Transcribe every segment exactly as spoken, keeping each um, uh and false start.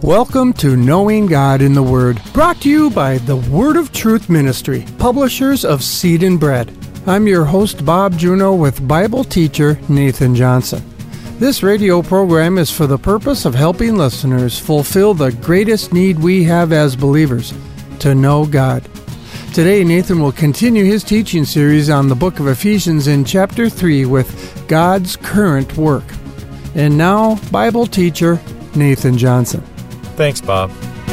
Welcome to Knowing God in the Word, brought to you by the Word of Truth Ministry, publishers of Seed and Bread. I'm your host, Bob Juneau, with Bible teacher Nathan Johnson. This radio program is for the purpose of helping listeners fulfill the greatest need we have as believers, to know God. Today, Nathan will continue his teaching series on the book of Ephesians in chapter three with God's current work. And now, Bible teacher Nathan Johnson. Thanks, Bob.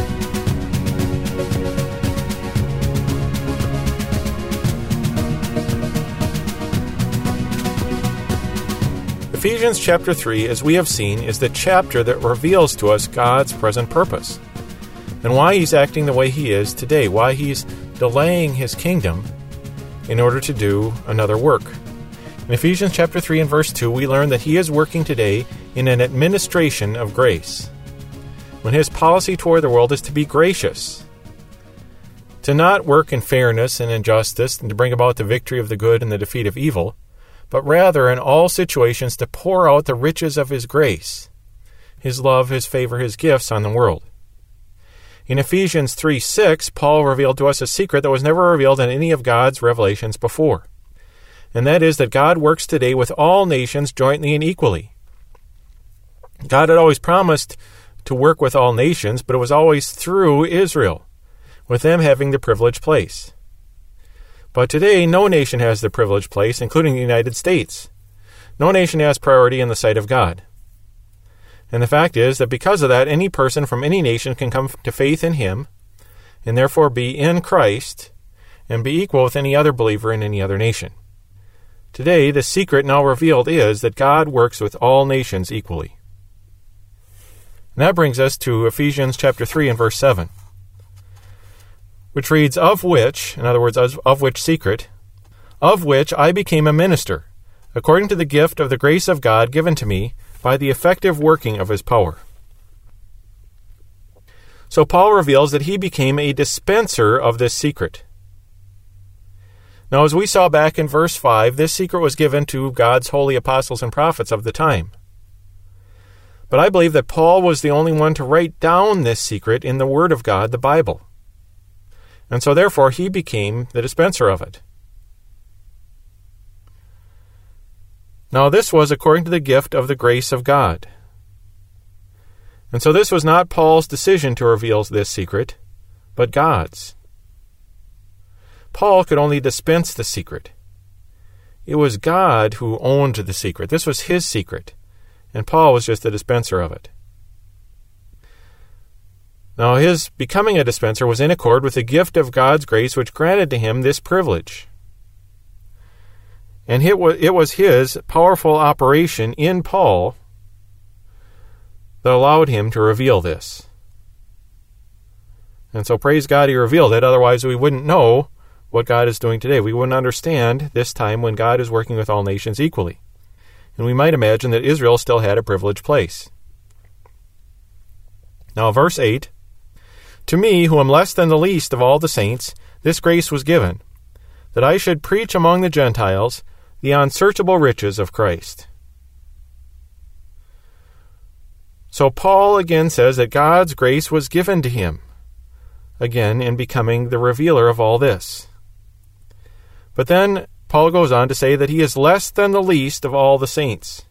Ephesians chapter three, as we have seen, is the chapter that reveals to us God's present purpose and why He's acting the way He is today, why He's delaying His kingdom in order to do another work. In Ephesians chapter three and verse two, we learn that He is working today in an administration of grace, when His policy toward the world is to be gracious, to not work in fairness and injustice and to bring about the victory of the good and the defeat of evil, but rather in all situations to pour out the riches of His grace, His love, His favor, His gifts on the world. In Ephesians three six, Paul revealed to us a secret that was never revealed in any of God's revelations before, and that is that God works today with all nations jointly and equally. God had always promised to work with all nations, but it was always through Israel, with them having the privileged place. But today, no nation has the privileged place, including the United States. No nation has priority in the sight of God. And the fact is that because of that, any person from any nation can come to faith in Him, and therefore be in Christ, and be equal with any other believer in any other nation. Today, the secret now revealed is that God works with all nations equally. And that brings us to Ephesians chapter three and verse seven, which reads, Of which, in other words, of which secret, of which I became a minister, according to the gift of the grace of God given to me by the effective working of His power. So Paul reveals that he became a dispenser of this secret. Now, as we saw back in verse five, this secret was given to God's holy apostles and prophets of the time. But I believe that Paul was the only one to write down this secret in the Word of God, the Bible. And so therefore he became the dispenser of it. Now this was according to the gift of the grace of God. And so this was not Paul's decision to reveal this secret, but God's. Paul could only dispense the secret. It was God who owned the secret. This was His secret, and Paul was just the dispenser of it. Now, his becoming a dispenser was in accord with the gift of God's grace, which granted to him this privilege. And it was his powerful operation in Paul that allowed him to reveal this. And so praise God He revealed it, otherwise we wouldn't know what God is doing today. We wouldn't understand this time when God is working with all nations equally. And we might imagine that Israel still had a privileged place. Now, verse eight, To me, who am less than the least of all the saints, this grace was given, that I should preach among the Gentiles the unsearchable riches of Christ. So Paul again says that God's grace was given to him, again in becoming the revealer of all this. But then Paul goes on to say that he is less than the least of all the saints.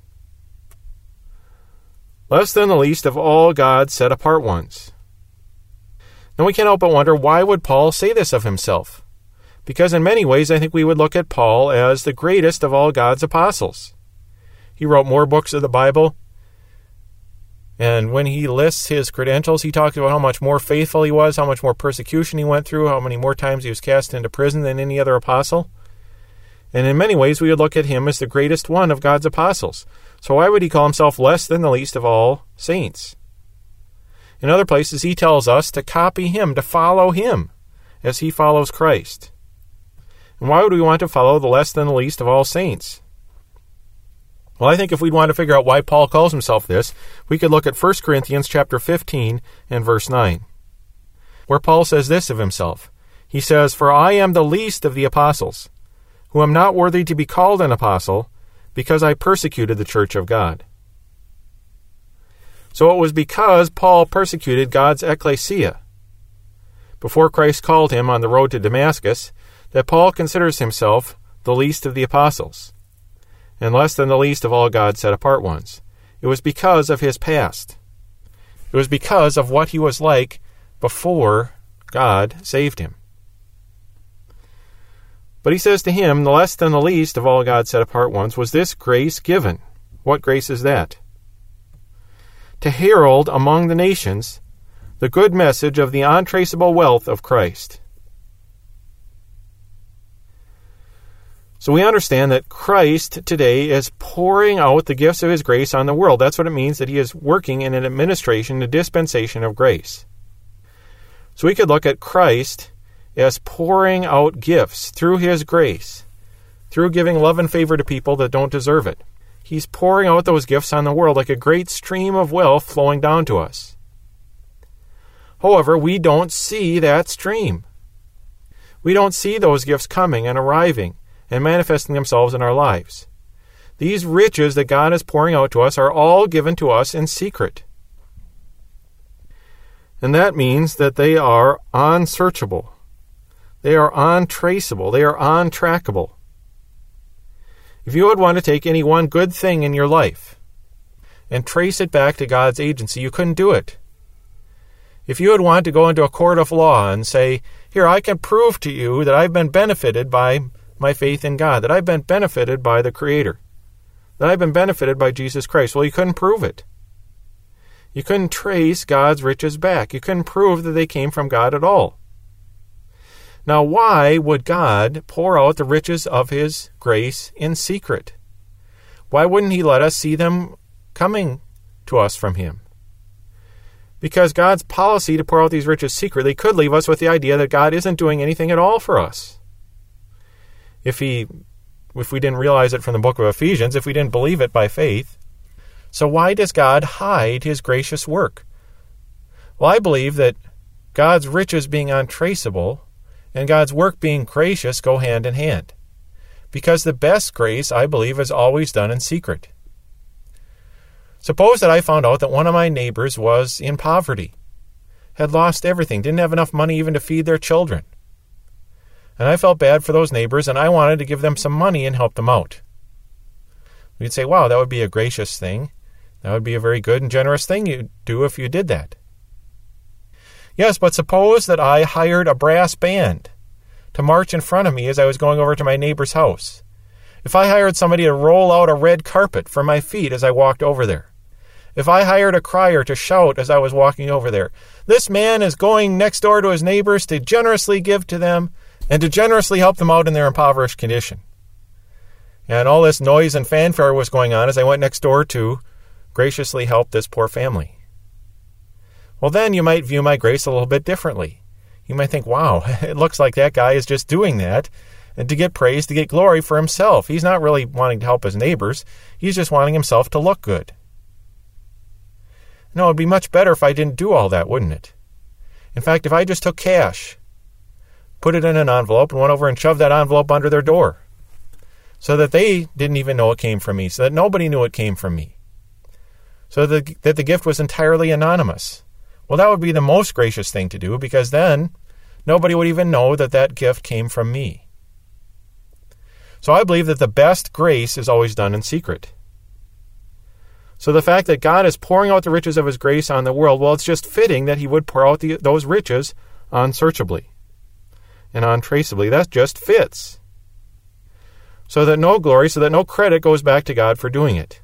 Less than the least of all God's set-apart ones. Now we can't help but wonder, why would Paul say this of himself? Because in many ways I think we would look at Paul as the greatest of all God's apostles. He wrote more books of the Bible, and when he lists his credentials, he talks about how much more faithful he was, how much more persecution he went through, how many more times he was cast into prison than any other apostle. And in many ways, we would look at him as the greatest one of God's apostles. So why would he call himself less than the least of all saints? In other places, he tells us to copy him, to follow him, as he follows Christ. And why would we want to follow the less than the least of all saints? Well, I think if we'd want to figure out why Paul calls himself this, we could look at First Corinthians chapter fifteen and verse nine, where Paul says this of himself. He says, For I am the least of the apostles, who am not worthy to be called an apostle, because I persecuted the church of God. So it was because Paul persecuted God's ecclesia before Christ called him on the road to Damascus that Paul considers himself the least of the apostles, and less than the least of all God's set-apart ones. It was because of his past. It was because of what he was like before God saved him. But he says to him, the less than the least of all God's set-apart ones was this grace given. What grace is that? To herald among the nations the good message of the untraceable wealth of Christ. So we understand that Christ today is pouring out the gifts of his grace on the world. That's what it means that he is working in an administration, a dispensation of grace. So we could look at Christ as pouring out gifts through his grace, through giving love and favor to people that don't deserve it. He's pouring out those gifts on the world like a great stream of wealth flowing down to us. However, we don't see that stream. We don't see those gifts coming and arriving and manifesting themselves in our lives. These riches that God is pouring out to us are all given to us in secret. And that means that they are unsearchable. They are untraceable. They are untrackable. If you would want to take any one good thing in your life and trace it back to God's agency, you couldn't do it. If you would want to go into a court of law and say, here, I can prove to you that I've been benefited by my faith in God, that I've been benefited by the Creator, that I've been benefited by Jesus Christ. Well, you couldn't prove it. You couldn't trace God's riches back. You couldn't prove that they came from God at all. Now, why would God pour out the riches of his grace in secret? Why wouldn't he let us see them coming to us from him? Because God's policy to pour out these riches secretly could leave us with the idea that God isn't doing anything at all for us. If he, if we didn't realize it from the book of Ephesians, if we didn't believe it by faith. So why does God hide his gracious work? Well, I believe that God's riches being untraceable and God's work being gracious go hand in hand. Because the best grace, I believe, is always done in secret. Suppose that I found out that one of my neighbors was in poverty, had lost everything, didn't have enough money even to feed their children. And I felt bad for those neighbors, and I wanted to give them some money and help them out. We'd say, wow, that would be a gracious thing. That would be a very good and generous thing you'd do if you did that. Yes, but suppose that I hired a brass band to march in front of me as I was going over to my neighbor's house. If I hired somebody to roll out a red carpet for my feet as I walked over there. If I hired a crier to shout as I was walking over there, this man is going next door to his neighbors to generously give to them and to generously help them out in their impoverished condition. And all this noise and fanfare was going on as I went next door to graciously help this poor family. Well, then you might view my grace a little bit differently. You might think, wow, it looks like that guy is just doing that and to get praise, to get glory for himself. He's not really wanting to help his neighbors. He's just wanting himself to look good. No, it'd be much better if I didn't do all that, wouldn't it? In fact, if I just took cash, put it in an envelope, and went over and shoved that envelope under their door so that they didn't even know it came from me, so that nobody knew it came from me, so that, that the gift was entirely anonymous. Well, that would be the most gracious thing to do, because then nobody would even know that that gift came from me. So I believe that the best grace is always done in secret. So the fact that God is pouring out the riches of his grace on the world, well, it's just fitting that he would pour out the, those riches unsearchably and untraceably. That just fits. So that no glory, so that no credit goes back to God for doing it.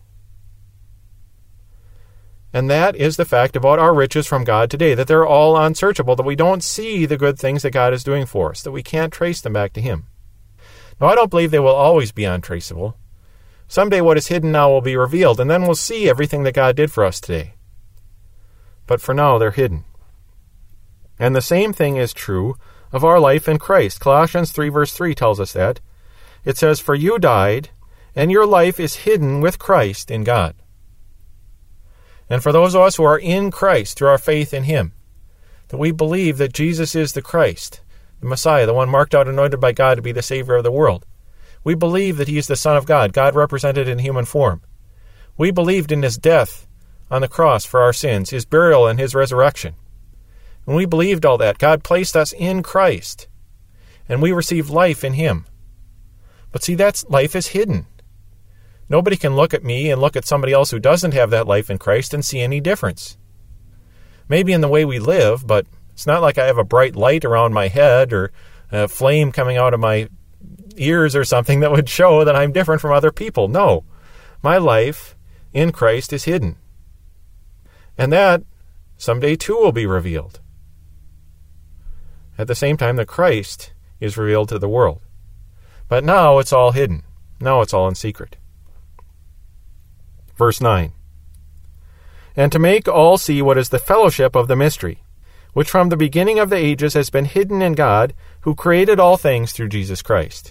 And that is the fact about our riches from God today, that they're all unsearchable, that we don't see the good things that God is doing for us, that we can't trace them back to him. Now, I don't believe they will always be untraceable. Someday what is hidden now will be revealed, and then we'll see everything that God did for us today. But for now, they're hidden. And the same thing is true of our life in Christ. Colossians three verse three tells us that. It says, "For you died, and your life is hidden with Christ in God." And for those of us who are in Christ through our faith in him, that we believe that Jesus is the Christ, the Messiah, the one marked out, anointed by God to be the Savior of the world. We believe that he is the Son of God, God represented in human form. We believed in his death on the cross for our sins, his burial and his resurrection. When we believed all that, God placed us in Christ, and we received life in him. But see, that life is hidden. Nobody can look at me and look at somebody else who doesn't have that life in Christ and see any difference. Maybe in the way we live, but it's not like I have a bright light around my head or a flame coming out of my ears or something that would show that I'm different from other people. No, my life in Christ is hidden. And that someday too will be revealed. At the same time that Christ is revealed to the world. But now it's all hidden. Now it's all in secret. Verse nine. And to make all see what is the fellowship of the mystery, which from the beginning of the ages has been hidden in God, who created all things through Jesus Christ.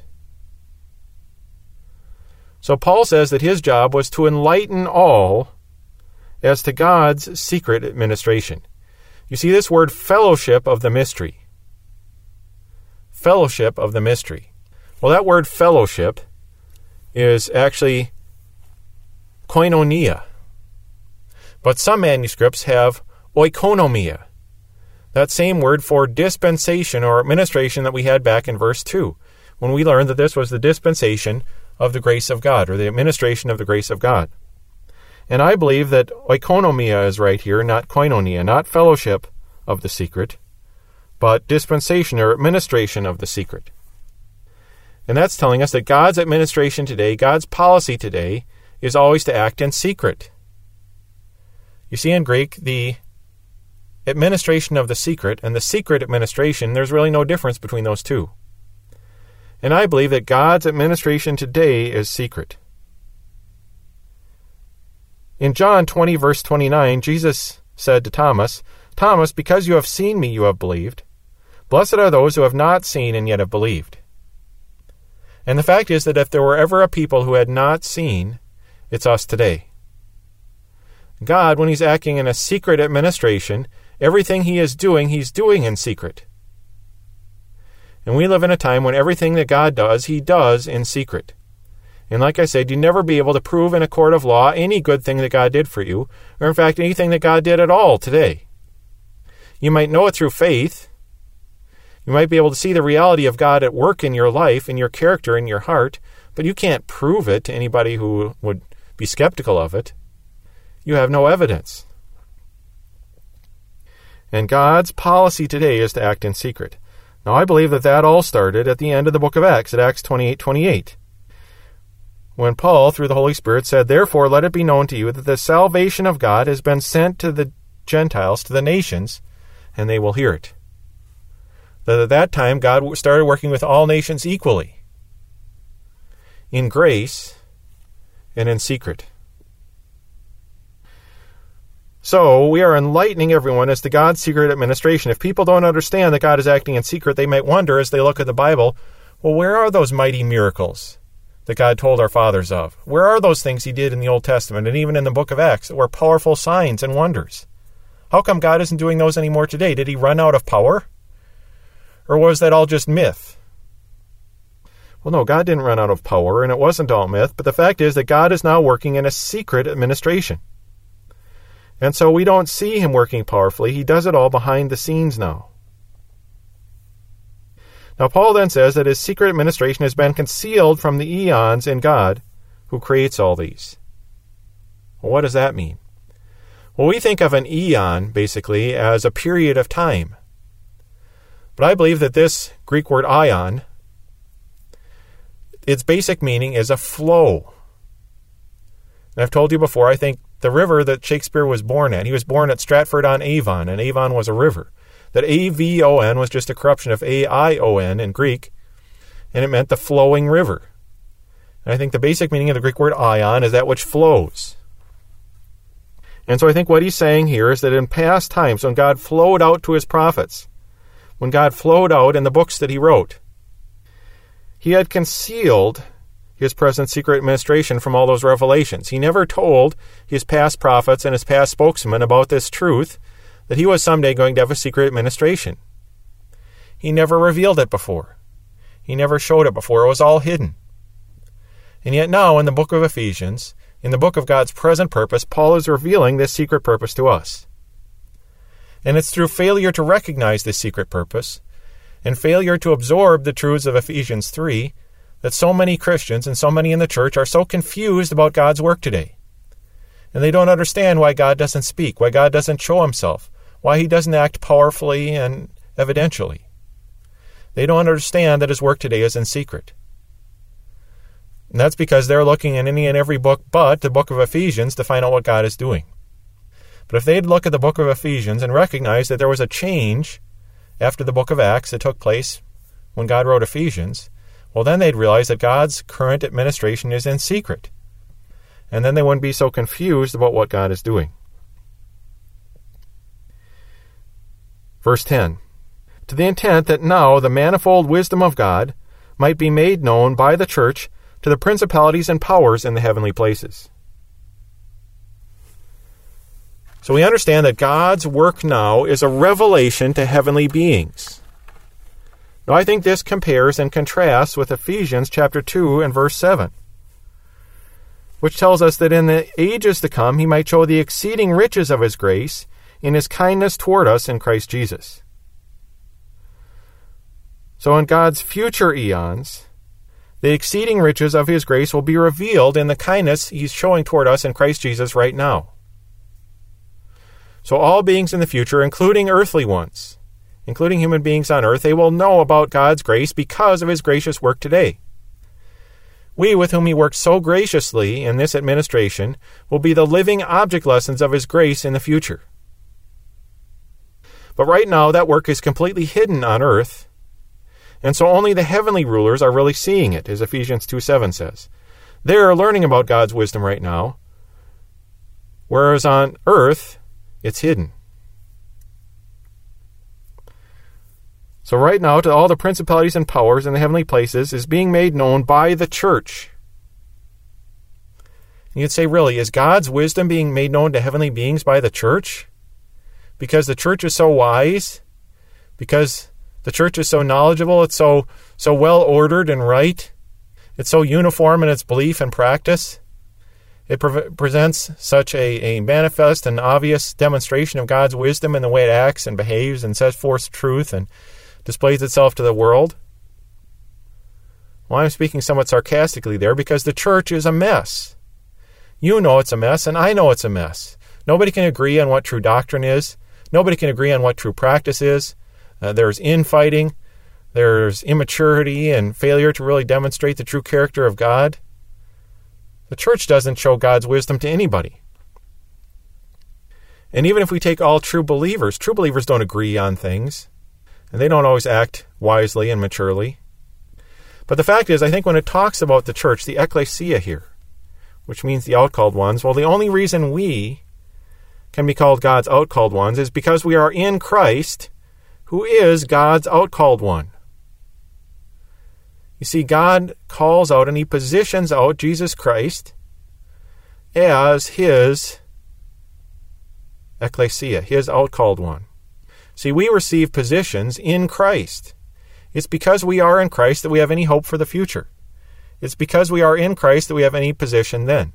So Paul says that his job was to enlighten all as to God's secret administration. You see this word fellowship of the mystery. Fellowship of the mystery. Well, that word fellowship is actually koinonia. But some manuscripts have oikonomia, that same word for dispensation or administration that we had back in verse two, when we learned that this was the dispensation of the grace of God, or the administration of the grace of God. And I believe that oikonomia is right here, not koinonia, not fellowship of the secret, but dispensation or administration of the secret. And that's telling us that God's administration today, God's policy today, is always to act in secret. You see, in Greek, the administration of the secret and the secret administration, there's really no difference between those two. And I believe that God's administration today is secret. In John twenty, verse twenty-nine, Jesus said to Thomas, Thomas, because you have seen me, you have believed. Blessed are those who have not seen and yet have believed. And the fact is that if there were ever a people who had not seen, it's us today. God, when he's acting in a secret administration, everything he is doing, he's doing in secret. And we live in a time when everything that God does, he does in secret. And like I said, you never be able to prove in a court of law any good thing that God did for you, or in fact anything that God did at all today. You might know it through faith. You might be able to see the reality of God at work in your life, in your character, in your heart, but you can't prove it to anybody who would be skeptical of it. You have no evidence. And God's policy today is to act in secret. Now, I believe that that all started at the end of the book of Acts, at Acts twenty-eight twenty-eight, when Paul, through the Holy Spirit, said, Therefore let it be known to you that the salvation of God has been sent to the Gentiles, to the nations, and they will hear it. That at that time, God started working with all nations equally, in grace and in secret. So, we are enlightening everyone as to God's secret administration. If people don't understand that God is acting in secret, they might wonder as they look at the Bible, well, where are those mighty miracles that God told our fathers of? Where are those things he did in the Old Testament and even in the book of Acts that were powerful signs and wonders? How come God isn't doing those anymore today? Did he run out of power? Or was that all just myth? Well, no, God didn't run out of power, and it wasn't all myth, but the fact is that God is now working in a secret administration. And so we don't see him working powerfully. He does it all behind the scenes now. Now, Paul then says that his secret administration has been concealed from the eons in God, who creates all these. Well, what does that mean? Well, we think of an eon, basically, as a period of time. But I believe that this Greek word ion, its basic meaning is a flow. And I've told you before, I think the river that Shakespeare was born at, he was born at Stratford-on-Avon, and Avon was a river. That A V O N was just a corruption of A I O N in Greek, and it meant the flowing river. And I think the basic meaning of the Greek word ion is that which flows. And so I think what he's saying here is that in past times, when God flowed out to his prophets, when God flowed out in the books that he wrote, he had concealed his present secret administration from all those revelations. He never told his past prophets and his past spokesmen about this truth, that he was someday going to have a secret administration. He never revealed it before. He never showed it before. It was all hidden. And yet now in the book of Ephesians, In the book of God's present purpose, Paul is revealing this secret purpose to us. And it's through failure to recognize this secret purpose and failure to absorb the truths of Ephesians three that so many Christians and so many in the church are so confused about God's work today. And they don't understand why God doesn't speak, why God doesn't show himself, why he doesn't act powerfully and evidentially. They don't understand that his work today is in secret. And that's because they're looking in any and every book but the book of Ephesians to find out what God is doing. But if they'd look at the book of Ephesians and recognize that there was a change after the book of Acts that took place when God wrote Ephesians, well, then they'd realize that God's current administration is in secret. And then they wouldn't be so confused about what God is doing. Verse ten, to the intent that now the manifold wisdom of God might be made known by the church to the principalities and powers in the heavenly places. So we understand that God's work now is a revelation to heavenly beings. Now I think this compares and contrasts with Ephesians chapter two and verse seven, which tells us that in the ages to come he might show the exceeding riches of his grace in his kindness toward us in Christ Jesus. So in God's future eons, the exceeding riches of his grace will be revealed in the kindness he's showing toward us in Christ Jesus right now. So all beings in the future, including earthly ones, including human beings on earth, they will know about God's grace because of his gracious work today. We, with whom he worked so graciously in this administration, will be the living object lessons of his grace in the future. But right now, that work is completely hidden on earth, and so only the heavenly rulers are really seeing it, as Ephesians two seven says. They're learning about God's wisdom right now, whereas on earth, it's hidden. So right now, to all the principalities and powers in the heavenly places is being made known by the church. And you'd say, really, is God's wisdom being made known to heavenly beings by the church? Because the church is so wise? Because the church is so knowledgeable? It's so, so well-ordered and right? It's so uniform in its belief and practice? It pre- presents such a, a manifest and obvious demonstration of God's wisdom in the way it acts and behaves and sets forth truth and displays itself to the world? Well, I'm speaking somewhat sarcastically there because the church is a mess. You know it's a mess, and I know it's a mess. Nobody can agree on what true doctrine is. Nobody can agree on what true practice is. Uh, there's infighting. There's immaturity and failure to really demonstrate the true character of God. The church doesn't show God's wisdom to anybody. And even if we take all true believers, true believers don't agree on things, and they don't always act wisely and maturely. But the fact is, I think when it talks about the church, the ecclesia here, which means the outcalled ones, well, the only reason we can be called God's outcalled ones is because we are in Christ, who is God's outcalled one. You see, God calls out and he positions out Jesus Christ as his ecclesia, his outcalled one. See, we receive positions in Christ. It's because we are in Christ that we have any hope for the future. It's because we are in Christ that we have any position then.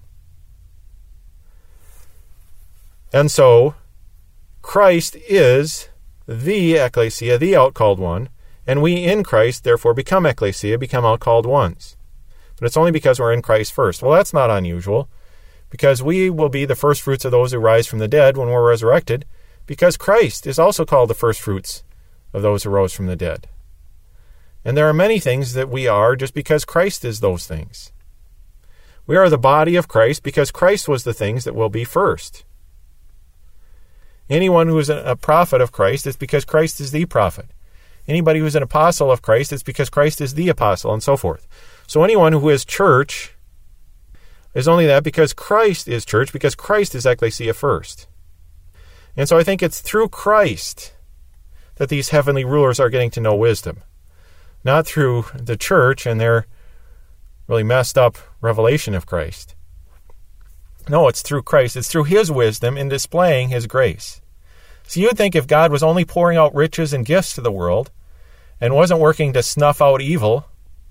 And so, Christ is the ecclesia, the outcalled one, and we in Christ therefore become ecclesia, become outcalled ones. But it's only because we're in Christ first. Well, that's not unusual, because we will be the first fruits of those who rise from the dead when we're resurrected, because Christ is also called the first fruits of those who rose from the dead. And there are many things that we are just because Christ is those things. We are the body of Christ because Christ was the things that will be first. Anyone who is a prophet of Christ, it's because Christ is the prophet. Anybody who is an apostle of Christ, it's because Christ is the apostle, and so forth. So anyone who is church is only that because Christ is church, because Christ is ecclesia first. And so I think it's through Christ that these heavenly rulers are getting to know wisdom. Not through the church and their really messed up revelation of Christ. No, it's through Christ. It's through his wisdom in displaying his grace. So you'd think if God was only pouring out riches and gifts to the world and wasn't working to snuff out evil,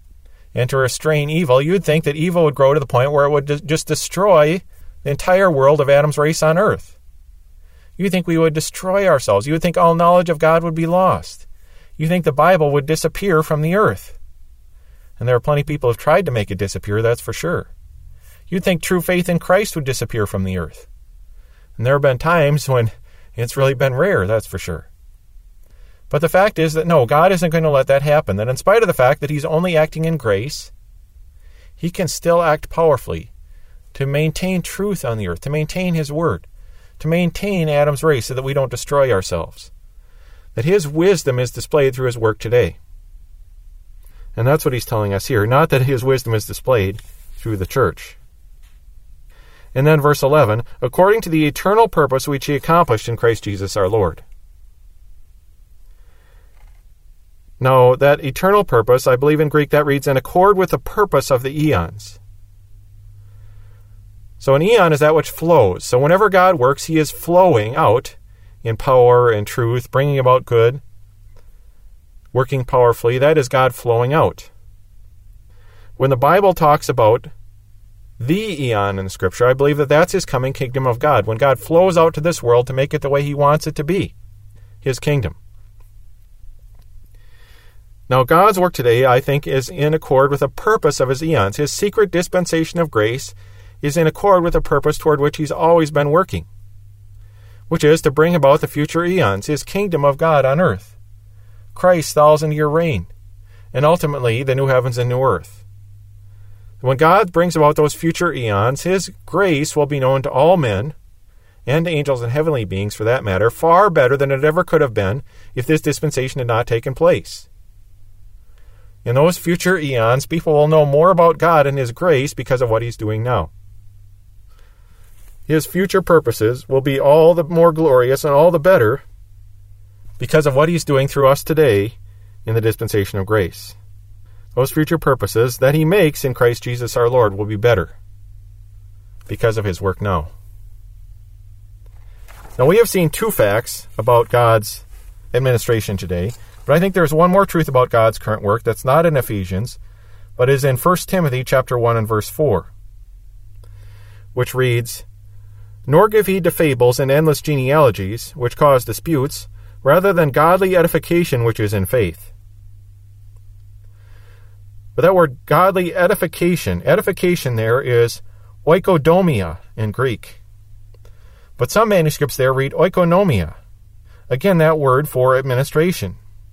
and to restrain evil, you'd think that evil would grow to the point where it would d- just destroy the entire world of Adam's race on earth. You think we would destroy ourselves. You would think all knowledge of God would be lost. You think the Bible would disappear from the earth. And there are plenty of people who have tried to make it disappear, that's for sure. You'd think true faith in Christ would disappear from the earth. And there have been times when it's really been rare, that's for sure. But the fact is that no, God isn't going to let that happen. That in spite of the fact that he's only acting in grace, he can still act powerfully to maintain truth on the earth, to maintain his word, to maintain Adam's race so that we don't destroy ourselves. That his wisdom is displayed through his work today. And that's what he's telling us here. Not that his wisdom is displayed through the church. And then verse eleven, according to the eternal purpose which he accomplished in Christ Jesus our Lord. Now, that eternal purpose, I believe in Greek that reads, in accord with the purpose of the eons. So an eon is that which flows. So whenever God works, he is flowing out in power and truth, bringing about good, working powerfully. That is God flowing out. When the Bible talks about the eon in the Scripture, I believe that that's his coming kingdom of God, when God flows out to this world to make it the way he wants it to be, his kingdom. Now, God's work today, I think, is in accord with the purpose of his eons. His secret dispensation of grace is in accord with the purpose toward which he's always been working, which is to bring about the future eons, his kingdom of God on earth, Christ's thousand-year reign, and ultimately the new heavens and new earth. When God brings about those future eons, his grace will be known to all men, and angels and heavenly beings for that matter, far better than it ever could have been if this dispensation had not taken place. In those future eons, people will know more about God and his grace because of what he's doing now. His future purposes will be all the more glorious and all the better because of what he's doing through us today in the dispensation of grace. Those future purposes that he makes in Christ Jesus our Lord will be better because of his work now. Now, we have seen two facts about God's administration today. But I think there's one more truth about God's current work that's not in Ephesians, but is in First Timothy chapter one and verse four, which reads, nor give heed to fables and endless genealogies, which cause disputes, rather than godly edification which is in faith. But that word godly edification, edification there is oikodomia in Greek. But some manuscripts there read oikonomia. Again, that word for administration.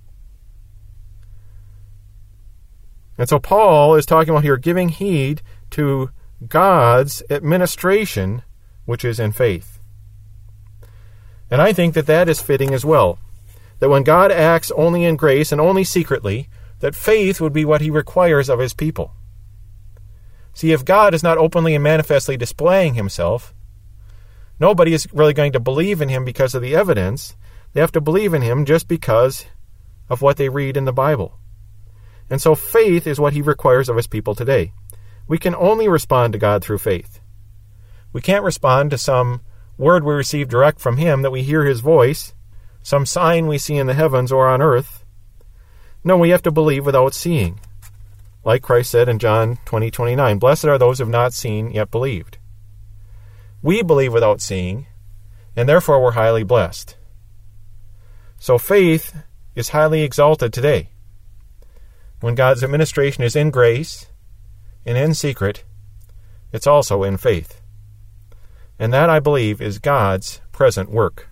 And so Paul is talking about here giving heed to God's administration, which is in faith. And I think that that is fitting as well. That when God acts only in grace and only secretly, that faith would be what he requires of his people. See, if God is not openly and manifestly displaying himself, nobody is really going to believe in him because of the evidence. They have to believe in him just because of what they read in the Bible. And so faith is what he requires of his people today. We can only respond to God through faith. We can't respond to some word we receive direct from him, that we hear his voice, some sign we see in the heavens or on earth. No, we have to believe without seeing. Like Christ said in John twenty twenty-nine, blessed are those who have not seen yet believed. We believe without seeing, and therefore we're highly blessed. So faith is highly exalted today. When God's administration is in grace and in secret, it's also in faith. And that, I believe, is God's present work.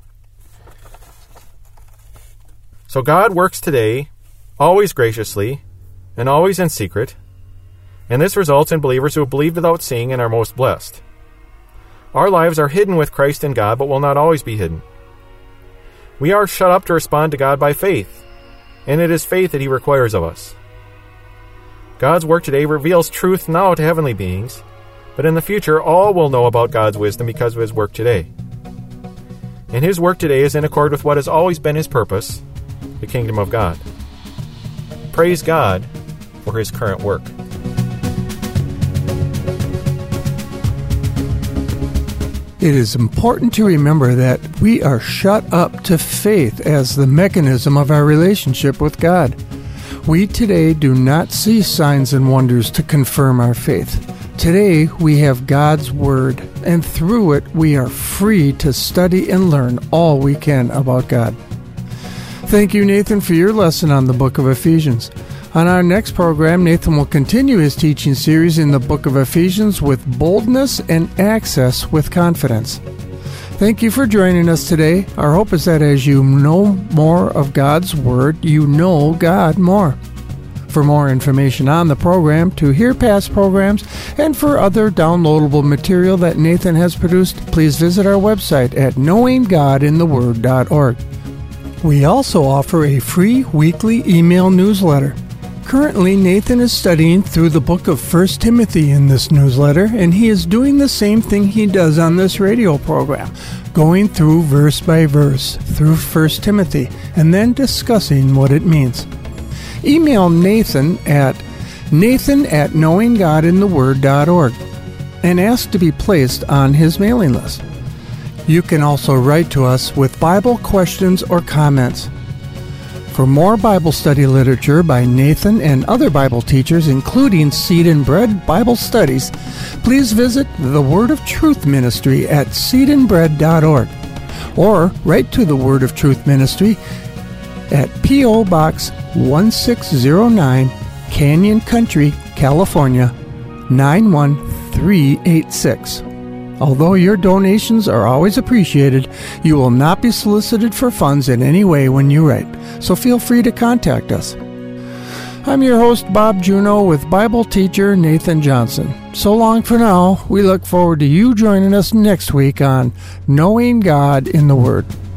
So God works today, always graciously, and always in secret, and this results in believers who have believed without seeing and are most blessed. Our lives are hidden with Christ in God, but will not always be hidden. We are shut up to respond to God by faith, and it is faith that he requires of us. God's work today reveals truth now to heavenly beings, but in the future all will know about God's wisdom because of his work today. And his work today is in accord with what has always been his purpose, the kingdom of God. Praise God for his current work. It is important to remember that we are shut up to faith as the mechanism of our relationship with God. We today do not see signs and wonders to confirm our faith. Today we have God's Word, and through it we are free to study and learn all we can about God. Thank you, Nathan, for your lesson on the book of Ephesians. On our next program, Nathan will continue his teaching series in the book of Ephesians with boldness and access with confidence. Thank you for joining us today. Our hope is that as you know more of God's Word, you know God more. For more information on the program, to hear past programs, and for other downloadable material that Nathan has produced, please visit our website at knowing god in the word dot org. We also offer a free weekly email newsletter. Currently, Nathan is studying through the book of First Timothy in this newsletter, and he is doing the same thing he does on this radio program, going through verse by verse through First Timothy, and then discussing what it means. Email Nathan at nathan at knowing god in the word dot org and ask to be placed on his mailing list. You can also write to us with Bible questions or comments. For more Bible study literature by Nathan and other Bible teachers, including Seed and Bread Bible Studies, please visit the Word of Truth Ministry at seed and bread dot org or write to the Word of Truth Ministry at P O. Box one six zero nine, Canyon Country, California, nine one three eight six. Although your donations are always appreciated, you will not be solicited for funds in any way when you write, so feel free to contact us. I'm your host, Bob Juno, with Bible teacher Nathan Johnson. So long for now. We look forward to you joining us next week on Knowing God in the Word.